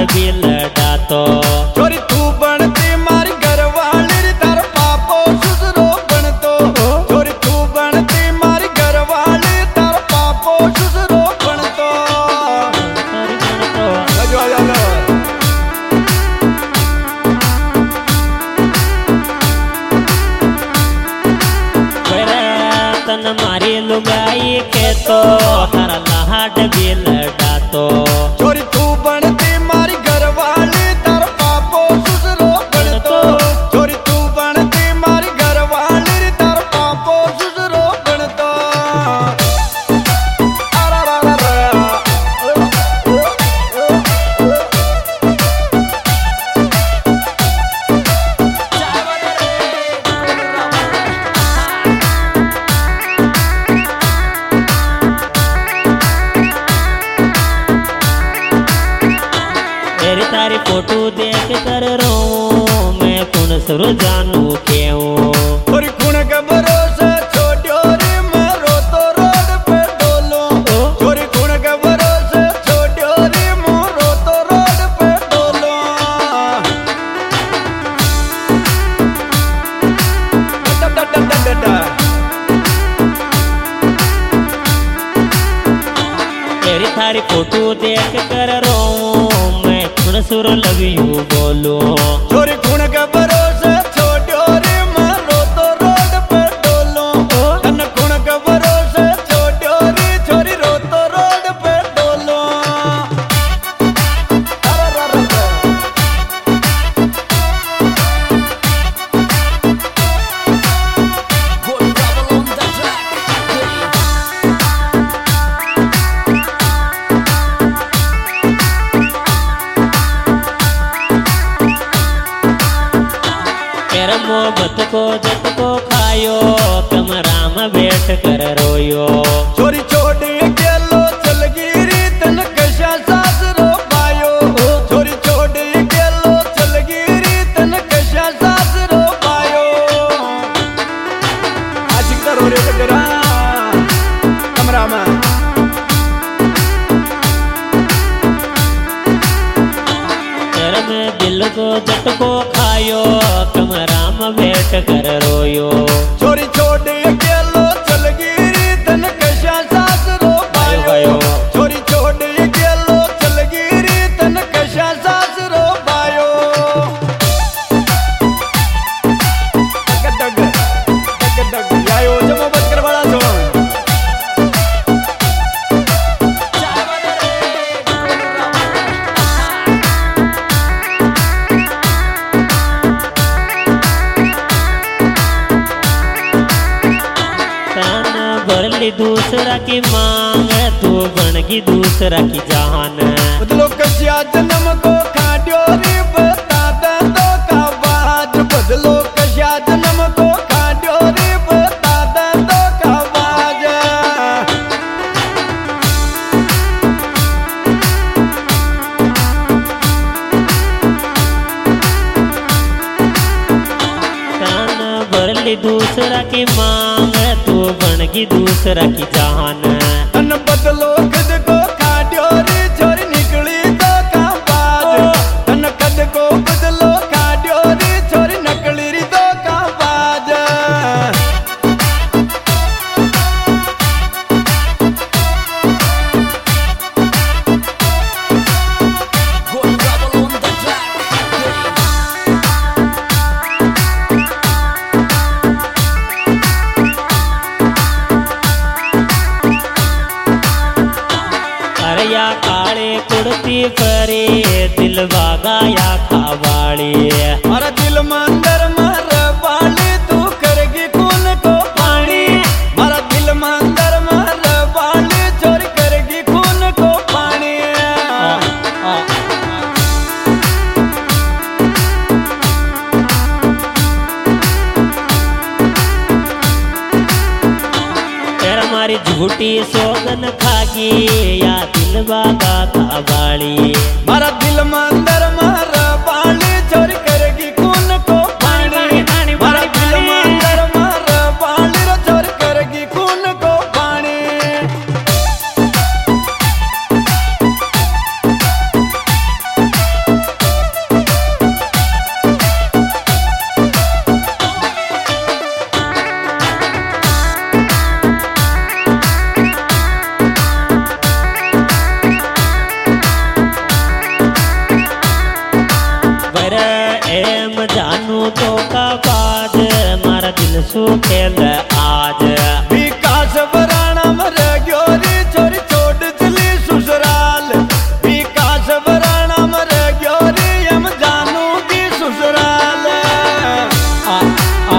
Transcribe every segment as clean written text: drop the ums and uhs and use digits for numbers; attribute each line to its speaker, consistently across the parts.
Speaker 1: भी लड़ातो।
Speaker 2: छोरी तू बनती मारी घरवाली रे तार पापो ससुरो बनतो। छोरी तू बनती मारी घरवाली तार पापो ससुरो बनतो। आजो आजो आजो
Speaker 1: तन मारी लुगाई के तो हर लाड भी लड़ातो।
Speaker 2: छोरी तू बनती मारी घरवाली तार पापो ससुरो बनतो। छोरी तू बनती मारी घरवाली रे तार पापो ससुरो बनतो।
Speaker 1: तेरी तारी फोटो देख कर रो मैं कौन सुर जानू क्यों।
Speaker 2: छोरी कुण के भरोसे छोड़ो रे मारो तो रोड पे डोलो। छोरी कुण के भरोसे छोड़ो रे मारो तो रोड पे डोलो।
Speaker 1: तेरी थारी फोटो देख कर रो मैं कौन सुर लव यू बोलो।
Speaker 2: छोरी कुण के भरोसे छोड़ो रे मारो तो रोड पे डोलो। तन कुण के भरोसे छोड़ो रे छोरी रो तो रोड पे डोलो।
Speaker 1: तेरा मोहब्बत को जत को खायो कमरा में बैठ कर रोयो।
Speaker 2: छोरी छोड़ गेलो चल गिरी तन कशा सास रो पायो। छोरी छोड़ गेलो चल गिरी तन कशा सास रो पायो। आशिक करो रे गजरा कमरा में।
Speaker 1: तेरा में दिल को जत को खायो कमरा में बैठ कर रोयो।
Speaker 2: छोरी छोड़ गेलो चल गिरी तन कशा सास रो पायो। छोरी छोड़ गेलो चल गिरी तन कशा सास रो पायो। डग डग डग डग यायो जमो बच कर बड़ा छो।
Speaker 1: भरली दूसरा की मांग तू बनगी दूसरा की जान।
Speaker 2: बदलो कशिया जन्म को खाड्यो रे बता दे तो का बाज। बदलो कशिया जन्म को खाड्यो रे बता दे तो का बाज।
Speaker 1: तन भरली दूसरा की मांग तू बनगी दूसरा की जान।
Speaker 2: तन बदलो खुद को खाड्यो रे छोरी निकली तो का बाज। तन खुद को बदलो खाड्यो रे छोरी निकली री तो का बाज।
Speaker 1: या काले कुर्ती परे दिल बागाया खावाड़ी।
Speaker 2: अरे दिल मंदर मर वाली तू करेगी कौन को पानी। मारा दिल मंदर मर वाली चोरी करेगी कौन को पानी।
Speaker 1: तेरा मारी झूठी सोगन खागी या दिल बागा खावाड़ी।
Speaker 2: मारा दिल मंदर मर वाली चोरी करेगी कौन को पानी। मारा दिल मंदर मर वाली चोरी करेगी कौन को पानी।
Speaker 1: सु खेल आज।
Speaker 2: विकास वराणा मर गयो री छोरी छोड़ चली ससुराल। विकास वराणा मर गयो री हम जानू की ससुराल।
Speaker 1: आ आ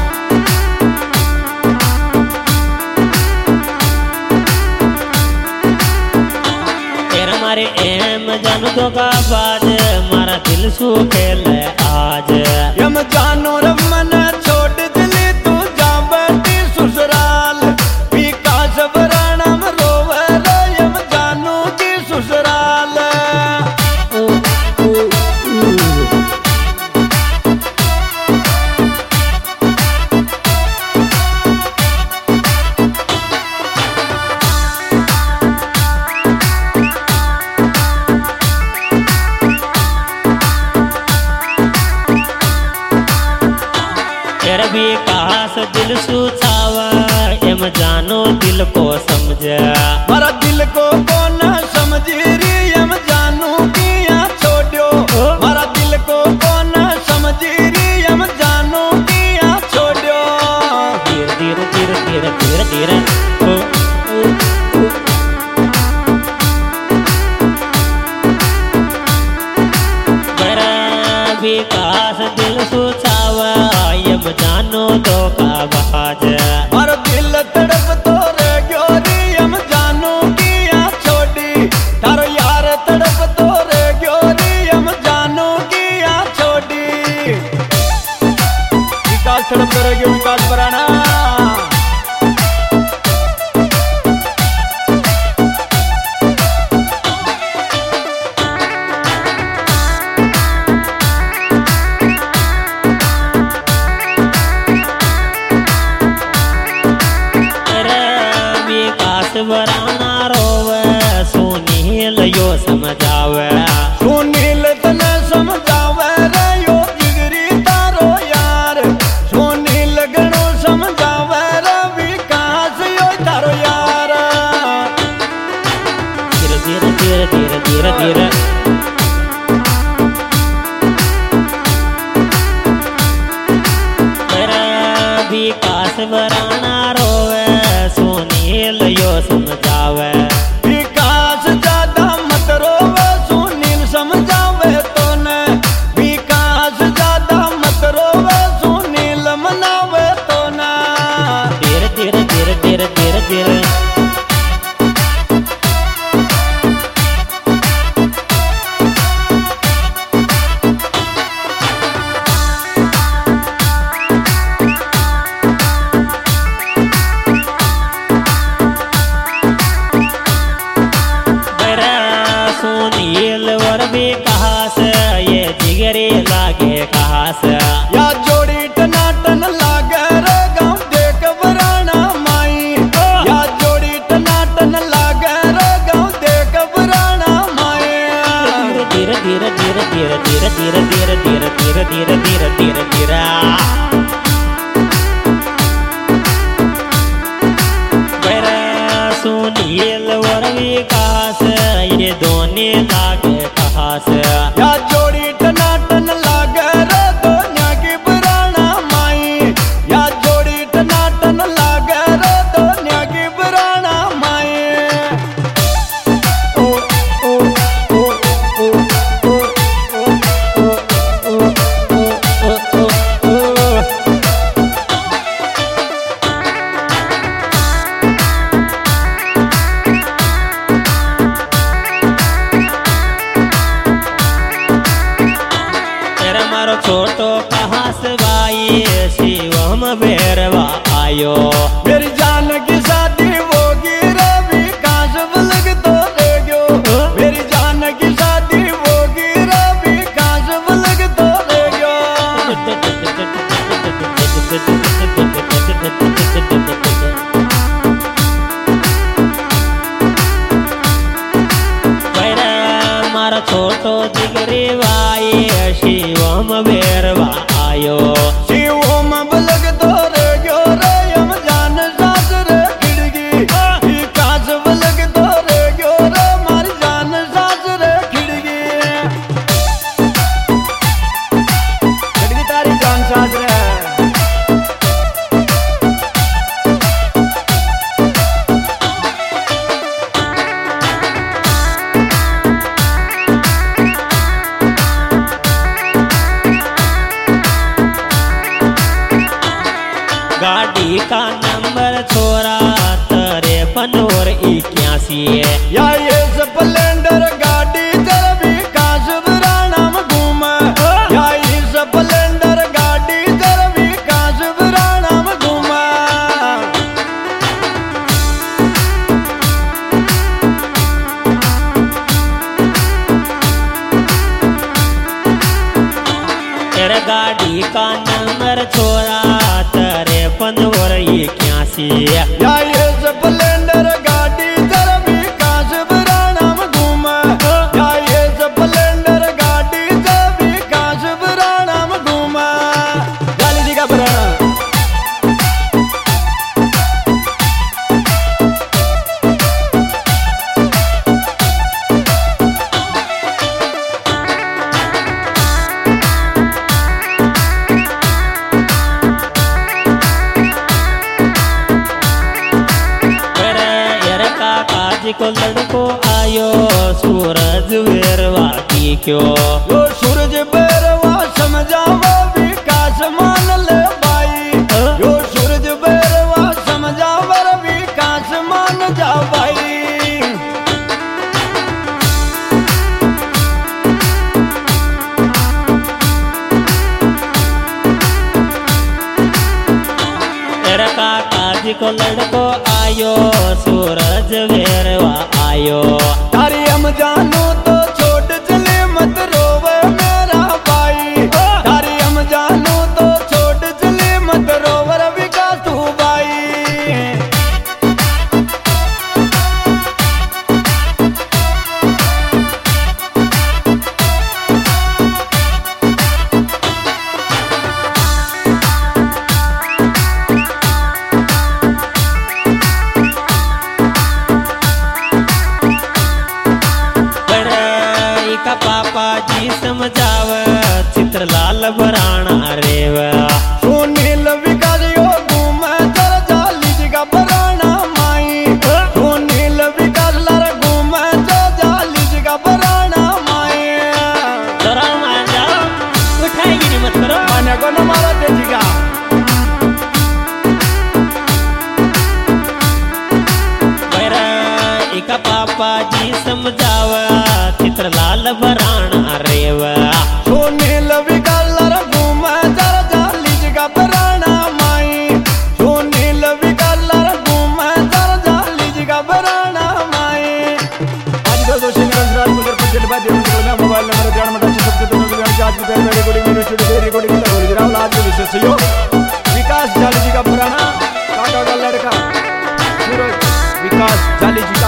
Speaker 1: तेरा मारे एम जानू तो का बाज मारा दिल सु खेल आज।
Speaker 2: हम जानू रमन छोड़ चली तू जा बैठी ससुराल। विकास वराणा में रोवे रे हम जानू की ससुराल।
Speaker 1: तेरा विकास दिल सु छावा एम जानो दिल को समझ।
Speaker 2: मारा दिल को कौन समझी री हम जानू किया छोड़ो। मारा दिल को कौन समझी री हम जानू किया छोड़ो।
Speaker 1: धीरे धीरे धीरे धीरे धीरे धीरे ओ, ओ, ओ। तेरा विकास दिल सु छावा एम जानो तो का बाज।
Speaker 2: मारा दिल तड़प तो रह गयो री हम जानू किया छोड़ी। तारो यार तड़प तो रह गयो री हम जानू किया छोड़ी। विकास तड़प तो रह गयो विकास वराणा।
Speaker 1: वराना रोवे सुनील यो समझावे।
Speaker 2: सुनील तने समझावे रे यो जिगरी तारो यार। सुनील गणो समझावे रे विकास यो तारो यार।
Speaker 1: धीरे धीरे धीरे धीरे धीरे धीरे तेरा विकास वराना रोवे सुनील यो समझावे।
Speaker 2: विकास ज्यादा मत रोवे सुनील समझावे तो ने। विकास ज्यादा मत रोवे सुनील मनावे तो ना।
Speaker 1: धीरे धीरे धीरे धीरे धीरे धीरे सुनील और विकास ये जिगरी लागे कहास।
Speaker 2: या जोड़ी टनाटन लागे रे गाँव देख वराणा माई। या जोड़ी टनाटन लागे रे गाँव देख वराणा माई।
Speaker 1: धीरे धीरे धीरे धीरे धीरे धीरे धीरे धीरे धीरे धीरे धीरे धीरे धीरे सुनील और विकास ये दोनों लागे कहास।
Speaker 2: या जोड़ी टनाटन लागे रे दोन्या की वराणा माई। या जोड़ी टनाटन लागे रे दोन्या की वराणा माई।
Speaker 1: ओ ओ ओ ओ ओ ओ ओ ओ ओ मारो छोटो कहास भाई शिवम बेरवा आयो।
Speaker 2: मेरी जान की शादी होगी रे विकास बलग तो ले गयो। मेरी जान की शादी होगी रे विकास बलग तो ले गयो। मारा छोटो जिगरी भाई शिवम बेरवा आयो। शिवम बलग तो रे गयो रे हम जान सास रे खिड़गी। विकास बलग तो रे गयो रे मारी जान सास रे खिड़गी। खिड़गी तारी जान सास रे।
Speaker 1: गाड़ी का नंबर छोरा 53 और 81 है।
Speaker 2: या ये स्प्लेंडर गाड़ी तेरा विकास बराना में घूमे। या ये स्प्लेंडर गाड़ी तेरा विकास बराना में घूमे।
Speaker 1: तेरा गाड़ी का नंबर छोरा 53 और 81 है।
Speaker 2: या ये स्प्लेंडर गाड़ी तेरा विकास बराना में घूमे। या ये स्प्लेंडर गाड़ी तेरा विकास बराना में घूमे। गाली जी का बराना।
Speaker 1: को लड़को आयो सूरज बेरवा की क्यों।
Speaker 2: यो सूरज बेरवा समझावा विकास मान ले भाई। यो सूरज बेरवा समझावा विकास मान जा भाई।
Speaker 1: तेरा काका जी को लड़को आयो सूरज बेरवा आयो।
Speaker 2: तारी हम जानू तो छोड़ चले मत रोवे मेरा भाई। तारी हम जानू तो छोड़ चले मत रोवे विकास तू भाई।
Speaker 1: पापा जी समझाव चित्रलाल बराना रेवा।
Speaker 2: सुनील विकास यो घूमे चल जाली जगह बराना माई। सुनील विकास लर घूमे चल जाली जगह बराना माई।
Speaker 1: जरा मान जाओ उठाएगी नहीं मत करो
Speaker 2: माने को न मारा दे जगह।
Speaker 1: इका पापा जी समझाव चित्रलाल बराना रेवा।
Speaker 2: सुनील विकास लर घूमे चल जाली जगह बराना माई। सुनील विकास लर घूमे चल जाली जगह बराना माई। आज दोस्तों सिंगल रात मुझे पंचल बात है। मोबाइल नंबर 93 आज की पहले रिकॉर्डिंग मेरे स्टूडियो से रिकॉर्डिंग कर रहा हूं। जनाब आज के विशेष सहयोग विकास जाली जी का पुराना काका का लड़का सूरज विकास जाली जी।